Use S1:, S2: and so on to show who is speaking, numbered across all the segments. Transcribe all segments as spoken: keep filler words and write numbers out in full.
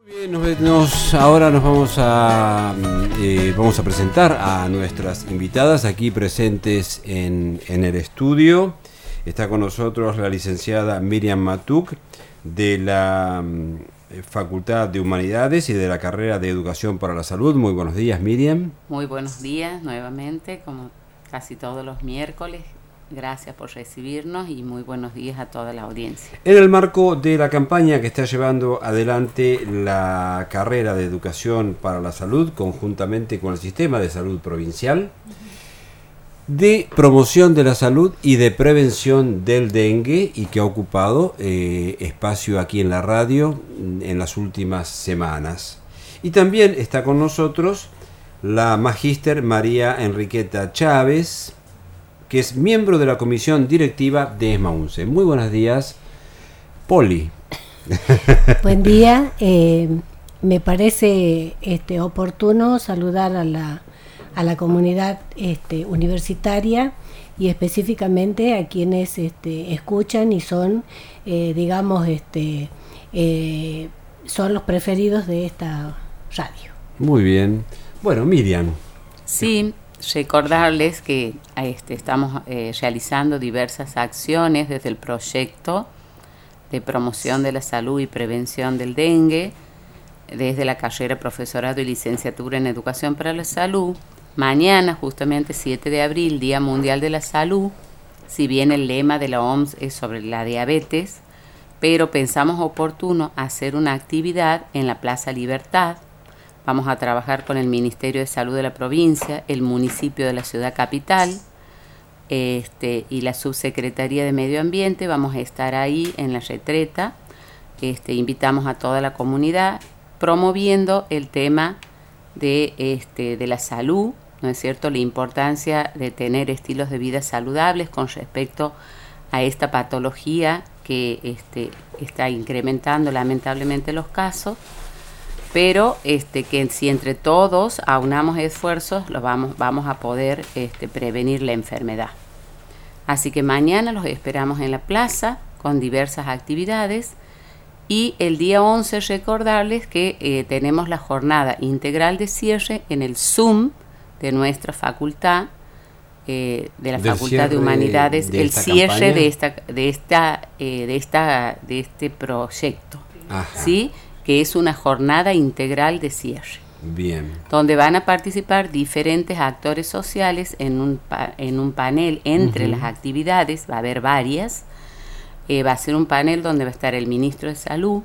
S1: Bien, nos, nos, ahora nos vamos a eh, vamos a presentar a nuestras invitadas aquí presentes en, en el estudio. Está con nosotros la licenciada Miriam Matuk de la eh, Facultad de Humanidades y de la carrera de Educación para la Salud. Muy buenos días, Miriam.
S2: Muy buenos días nuevamente, como casi todos los miércoles. Gracias por recibirnos y muy buenos días a toda la audiencia.
S1: En el marco de la campaña que está llevando adelante la carrera de Educación para la Salud, conjuntamente con el Sistema de Salud Provincial, de promoción de la salud y de prevención del dengue, y que ha ocupado eh, espacio aquí en la radio en las últimas semanas. Y también está con nosotros la magíster María Enriqueta Chávez, que es miembro de la comisión directiva de ESMAUNCE. Muy buenos días, Poli.
S3: Buen día. Eh, me parece este, oportuno saludar a la, a la comunidad este, universitaria y específicamente a quienes este, escuchan y son, eh, digamos, este, eh, son los preferidos de esta radio.
S1: Muy bien. Bueno, Miriam.
S2: Sí. Recordarles que este, estamos eh, realizando diversas acciones desde el proyecto de promoción de la salud y prevención del dengue, desde la carrera profesorado y licenciatura en educación para la salud. Mañana, justamente siete de abril, Día Mundial de la Salud, si bien el lema de la O M S es sobre la diabetes, pero pensamos oportuno hacer una actividad en la Plaza Libertad. Vamos a trabajar con el Ministerio de Salud de la provincia, el municipio de la ciudad capital este, y la Subsecretaría de Medio Ambiente. Vamos a estar ahí en la retreta. Este, invitamos a toda la comunidad promoviendo el tema de, este, de la salud, ¿no es cierto?, la importancia de tener estilos de vida saludables con respecto a esta patología que este, está incrementando lamentablemente los casos. Pero este, que si entre todos aunamos esfuerzos, lo vamos, vamos a poder este, prevenir la enfermedad. Así que mañana los esperamos en la plaza con diversas actividades, y el día once recordarles que eh, tenemos la jornada integral de cierre en el Zoom de nuestra facultad, eh, de la Facultad de Humanidades, de el cierre campaña. de esta, de esta, eh, de esta, de este proyecto, ¿sí? Que es una jornada integral de cierre.
S1: Bien. Donde
S2: van a participar diferentes actores sociales en un, pa- en un panel entre uh-huh. las actividades. Va a haber varias. Eh, va a ser un panel donde va a estar el ministro de Salud,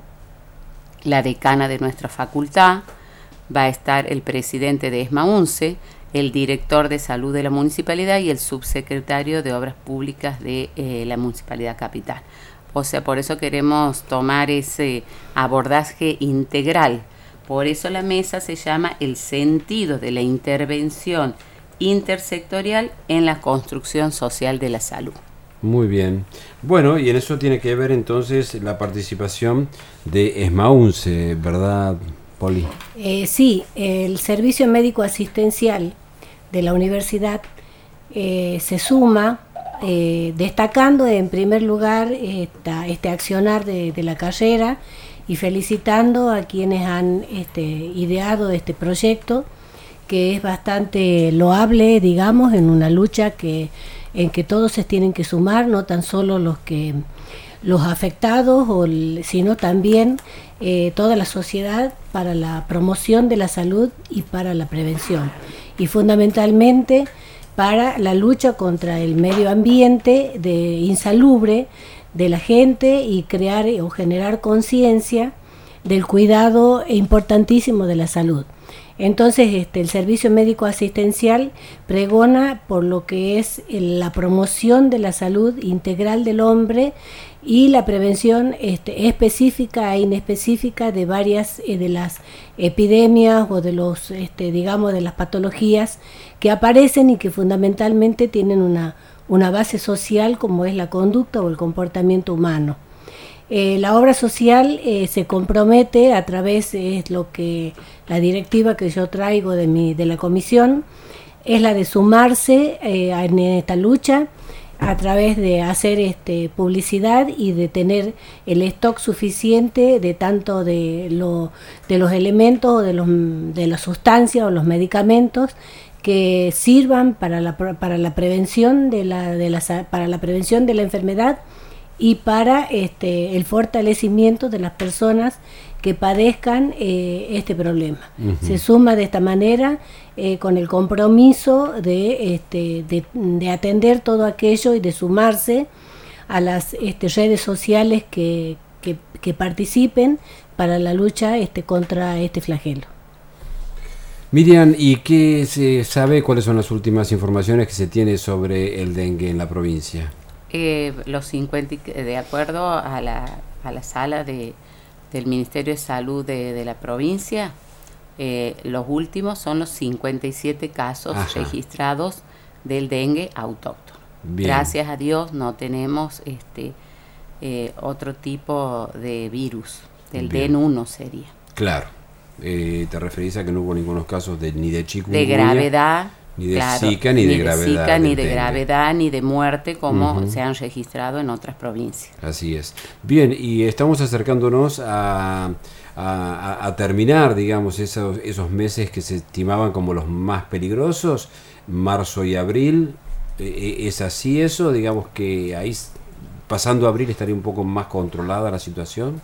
S2: la decana de nuestra facultad, va a estar el presidente de ESMAUNCE, el director de salud de la municipalidad y el subsecretario de Obras Públicas de eh, la Municipalidad Capital. O sea, por eso queremos tomar ese abordaje integral. Por eso la mesa se llama el sentido de la intervención intersectorial en la construcción social de la salud.
S1: Muy bien. Bueno, y en eso tiene que ver entonces la participación de ESMAUNCE, ¿verdad, Poli?
S3: Eh, sí, el servicio médico asistencial de la universidad eh, se suma, Eh, destacando en primer lugar esta, este accionar de, de la carrera y felicitando a quienes han este, ideado este proyecto, que es bastante loable, digamos, en una lucha que, en que todos se tienen que sumar, no tan solo los que los afectados, o el, sino también eh, toda la sociedad, para la promoción de la salud y para la prevención, y fundamentalmente para la lucha contra el medio ambiente de insalubre de la gente y crear o generar conciencia del cuidado importantísimo de la salud. Entonces este, el servicio médico asistencial pregona por lo que es la promoción de la salud integral del hombre y la prevención este, específica e inespecífica de varias eh, de las epidemias o de los este, digamos de las patologías que aparecen y que fundamentalmente tienen una, una base social, como es la conducta o el comportamiento humano. Eh, la obra social eh, se compromete a través, es lo que la directiva que yo traigo de mi de la comisión, es la de sumarse eh, en esta lucha, a través de hacer este, publicidad y de tener el stock suficiente de tanto de, lo, de los elementos o de, los, de las sustancias o los medicamentos que sirvan para la, para la prevención de la, de la, para la prevención de la enfermedad y para este, el fortalecimiento de las personas que padezcan eh, este problema. Uh-huh. Se suma de esta manera eh, con el compromiso de, este, de, de atender todo aquello y de sumarse a las este, redes sociales que, que, que participen para la lucha este, contra este flagelo.
S1: Miriam, ¿y qué se sabe? ¿Cuáles son las últimas informaciones que se tiene sobre el dengue en la provincia?
S2: Eh, los cincuenta, de acuerdo a la, a la sala de, del Ministerio de Salud de, de la provincia, eh, los últimos son los cincuenta y siete casos Ajá. registrados del dengue autóctono. Bien. Gracias a Dios no tenemos este eh, otro tipo de virus, del D N uno sería.
S1: Claro, eh, te referís a que no hubo ningunos casos de, ni de chikungunya,
S2: de gravedad,
S1: ni de
S2: claro,
S1: Zika, ni, ni de, de gravedad,
S2: Zika, ni de dengue. gravedad, ni de muerte, como uh-huh. se han registrado en otras provincias.
S1: Así es. Bien, y estamos acercándonos a, a, a terminar, digamos, esos, esos meses que se estimaban como los más peligrosos, marzo y abril. ¿Es así eso? Digamos que ahí, pasando abril, estaría un poco más controlada la situación.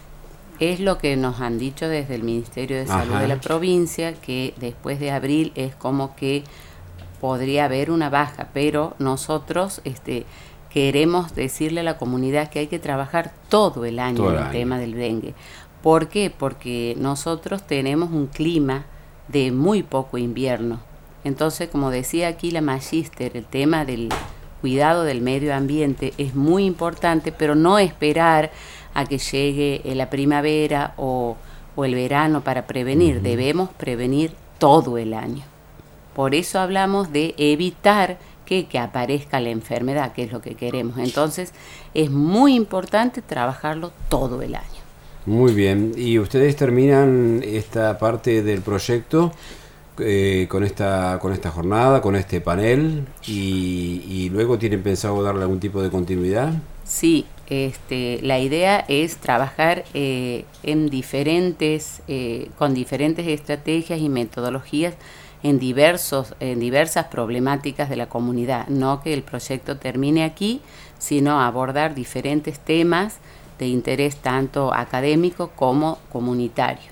S2: Es lo que nos han dicho desde el Ministerio de Salud Ajá. de la provincia, que después de abril es como que podría haber una baja, pero nosotros este, queremos decirle a la comunidad que hay que trabajar todo el año todo en el año. tema del dengue. ¿Por qué? Porque nosotros tenemos un clima de muy poco invierno. Entonces, como decía aquí la magíster, el tema del cuidado del medio ambiente es muy importante, pero no esperar a que llegue la primavera o, o el verano para prevenir. Uh-huh. Debemos prevenir todo el año. Por eso hablamos de evitar que, que aparezca la enfermedad, que es lo que queremos. Entonces, es muy importante trabajarlo todo el año.
S1: Muy bien. ¿Y ustedes terminan esta parte del proyecto eh, con esta con esta jornada, con este panel, y, y luego tienen pensado darle algún tipo de continuidad?
S2: Sí, este, la idea es trabajar eh, en diferentes, eh, con diferentes estrategias y metodologías en diversos, en diversas problemáticas de la comunidad. No que el proyecto termine aquí, sino abordar diferentes temas de interés tanto académico como comunitario.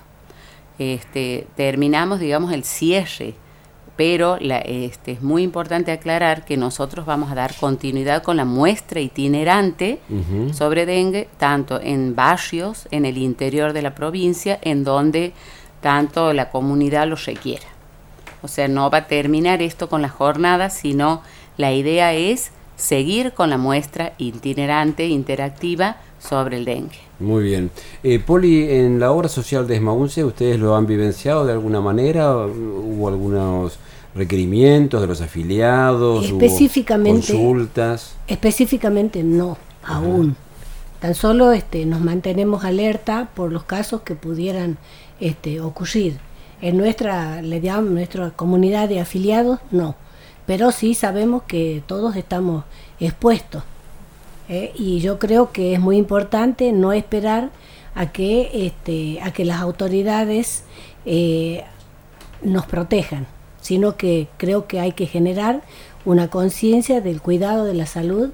S2: Este, terminamos, digamos, el cierre, pero la, este, es muy importante aclarar que nosotros vamos a dar continuidad con la muestra itinerante uh-huh. sobre dengue, tanto en barrios, en el interior de la provincia, en donde tanto la comunidad lo requiera. O sea, no va a terminar esto con la jornada, sino la idea es seguir con la muestra itinerante, interactiva, sobre el dengue.
S1: Muy bien. Eh, Poli, en la obra social de Esmaúnce, ¿ustedes lo han vivenciado de alguna manera? ¿Hubo algunos requerimientos de los afiliados?
S3: Específicamente,
S1: ¿Hubo consultas?
S3: Específicamente no, Ajá. aún. Tan solo este, nos mantenemos alerta por los casos que pudieran este, ocurrir. En nuestra, le llamamos, nuestra comunidad de afiliados, no. Pero sí sabemos que todos estamos expuestos. Eh, y yo creo que es muy importante no esperar a que este, a que las autoridades eh, nos protejan, sino que creo que hay que generar una conciencia del cuidado de la salud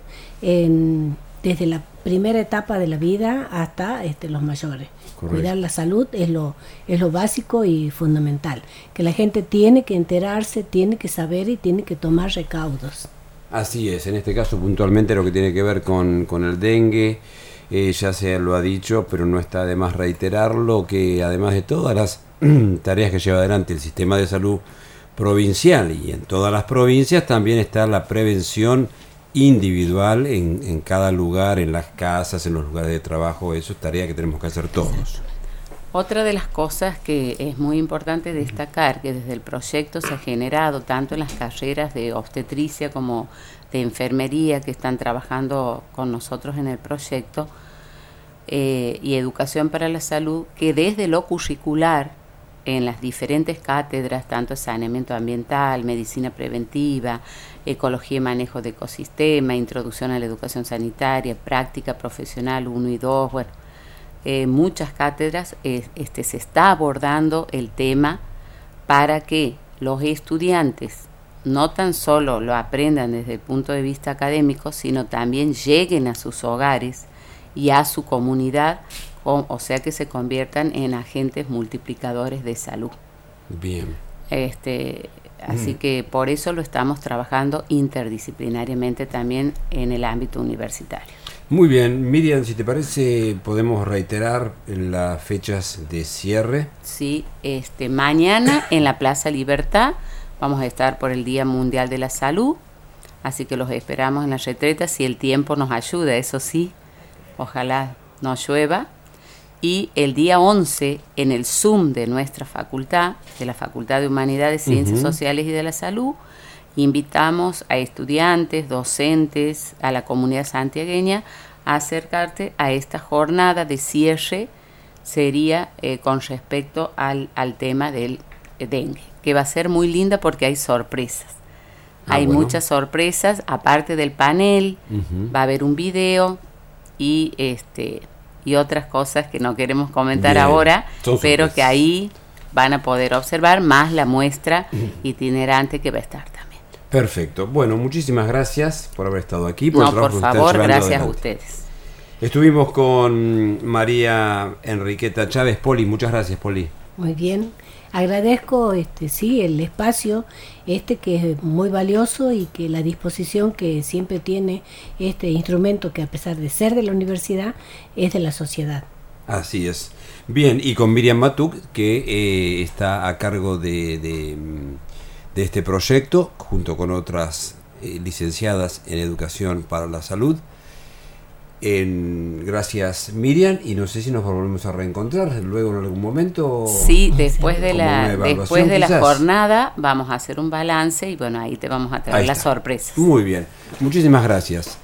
S3: en, desde la primera etapa de la vida hasta este, los mayores. Correcto. Cuidar la salud es lo, es lo básico y fundamental, que la gente tiene que enterarse, tiene que saber y tiene que tomar recaudos.
S1: Así es, en este caso puntualmente lo que tiene que ver con, con el dengue, eh, ya se lo ha dicho, pero no está de más reiterarlo, que además de todas las tareas que lleva adelante el sistema de salud provincial y en todas las provincias, también está la prevención individual en, en cada lugar, en las casas, en los lugares de trabajo. Eso es tarea que tenemos que hacer todos.
S2: Otra de las cosas que es muy importante destacar, que desde el proyecto se ha generado tanto en las carreras de obstetricia como de enfermería que están trabajando con nosotros en el proyecto, eh, y educación para la salud, que desde lo curricular en las diferentes cátedras, tanto saneamiento ambiental, medicina preventiva, ecología y manejo de ecosistema, introducción a la educación sanitaria, práctica profesional uno y dos, bueno, eh, muchas cátedras, eh, este, se está abordando el tema para que los estudiantes no tan solo lo aprendan desde el punto de vista académico, sino también lleguen a sus hogares y a su comunidad, o, o sea que se conviertan en agentes multiplicadores de salud.
S1: Bien.
S2: Este, así
S1: Mm.
S2: que por eso lo estamos trabajando interdisciplinariamente también en el ámbito universitario.
S1: Muy bien, Miriam, si te parece, podemos reiterar las fechas de cierre.
S2: Sí, este, mañana en la Plaza Libertad vamos a estar por el Día Mundial de la Salud, así que los esperamos en la retreta si el tiempo nos ayuda, eso sí, ojalá no llueva. Y el día once en el Zoom de nuestra facultad, de la Facultad de Humanidades, Ciencias
S1: Uh-huh.
S2: Sociales y de la Salud, invitamos a estudiantes, docentes, a la comunidad santiagueña a acercarte a esta jornada de cierre, sería eh, con respecto al, al tema del eh, dengue, que va a ser muy linda porque hay sorpresas.
S1: Ah,
S2: hay
S1: bueno.
S2: muchas sorpresas, aparte del panel,
S1: Uh-huh.
S2: va a haber un video y este y otras cosas que no queremos comentar
S1: Bien,
S2: ahora,
S1: son
S2: pero
S1: sorpresas.
S2: que ahí van a poder observar, más la muestra itinerante que va a estar también.
S1: Perfecto. Bueno, muchísimas gracias por haber estado aquí. Por el
S2: No,
S1: trabajo
S2: por
S1: que están
S2: favor,
S1: llevando
S2: gracias a
S1: adelante.
S2: ustedes.
S1: Estuvimos con María Enriqueta Chávez. Poli, muchas gracias, Poli.
S3: Muy bien. Agradezco este sí el espacio este que es muy valioso y que la disposición que siempre tiene este instrumento que a pesar de ser de la universidad es de la sociedad.
S1: Así es. Bien, y con Miriam Matuk, que eh, está a cargo de, de, de este proyecto, junto con otras eh, licenciadas en Educación para la Salud. En, gracias, Miriam, y no sé si nos volvemos a reencontrar luego en algún momento.
S2: Sí, después de
S1: Como una
S2: la
S1: evaluación,
S2: después de la
S1: quizás.
S2: jornada vamos a hacer un balance y bueno, ahí te vamos a traer
S1: Ahí
S2: las
S1: está.
S2: sorpresas.
S1: Muy bien, muchísimas gracias.